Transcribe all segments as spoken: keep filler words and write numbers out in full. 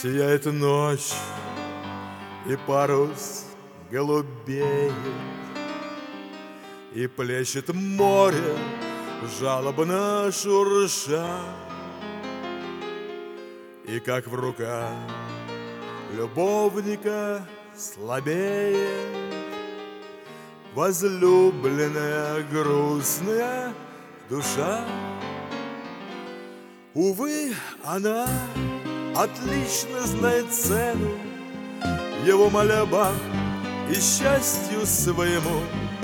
Сияет ночь, и парус голубеет, и плещет море, жалобно шурша. И как в руках любовника слабеет возлюбленная грустная душа. Увы, она отлично знает цену его мольбам и счастью своему.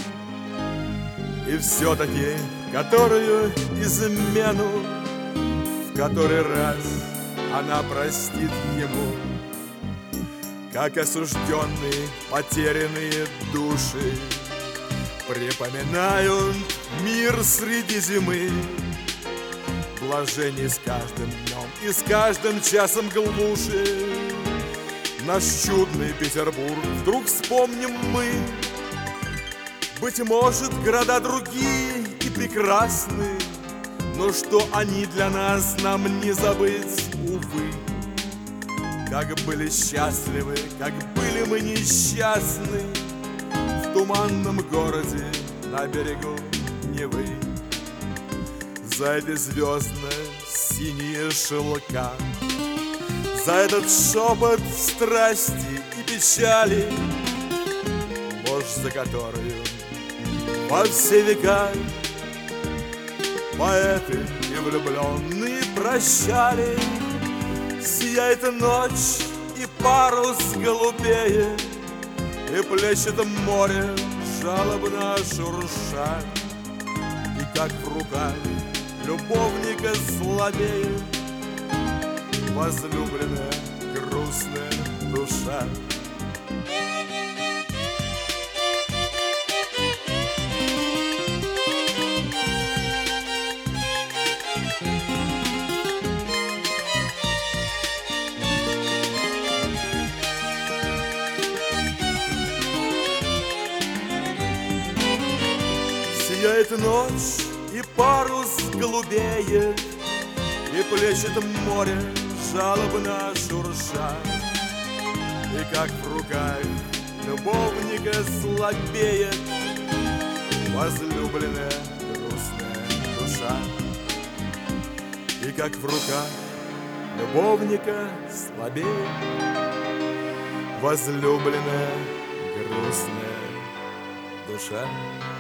И все-таки которую измену в который раз она простит ему, как осужденные потерянные души припоминают мир среди зимы. Блажение с каждым днем и с каждым часом глуши. Наш чудный Петербург вдруг вспомним мы. Быть может, города другие и прекрасны, но что они для нас, нам не забыть, увы. Как были счастливы, как были мы несчастны в туманном городе на берегу Невы. За эти звездно-синие шелка, за этот шепот страсти и печали, ложь, за которую во все века поэты и влюбленные прощали. Сияет ночь, и парус голубеет, и плещет море, жалобно шурша. И как в руках любовника слабеет возлюбленная грустная душа. Сияет ночь, и парус голубеет, и плещет море, жалобно шурша. И как в руках любовника слабеет возлюбленная грустная душа. И как в руках любовника слабеет возлюбленная грустная душа.